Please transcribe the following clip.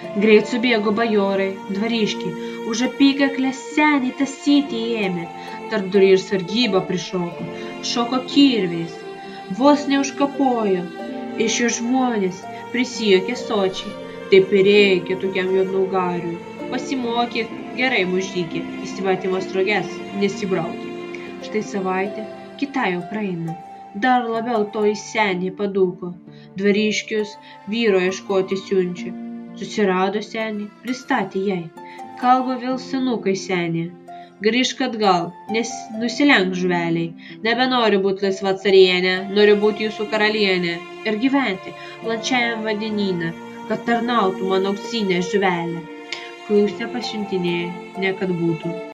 Greit subėgo bajorai, dvariškiai, už apykaklę senį tąsyti ėmė, tarpdurį ir sargybą prišoko, šoko kirviais, vos neužkapojo, iš jo žmonės prisijuokė sočiai, taip ir reikia tokiam juodnaugariui, pasimokyk, gerai mužykė, įsivatymas roges, nesibraukė. Štai savaitė, kita jau praeina, dar labiau to į senį padūko, dvariškius vyro ieškoti siunčia. Susirado senį, pristatė jai, kalba vėl senukai senė. Grįžk atgal, nes nusilenk žveliai, nebenoriu būti laisva carienė, noriu būti jūsų karalienė ir gyventi plačiajam vandenyne, kad tarnautų man auksinė žvelė, kai jūs nepasiuntinėja, ne kad būtų.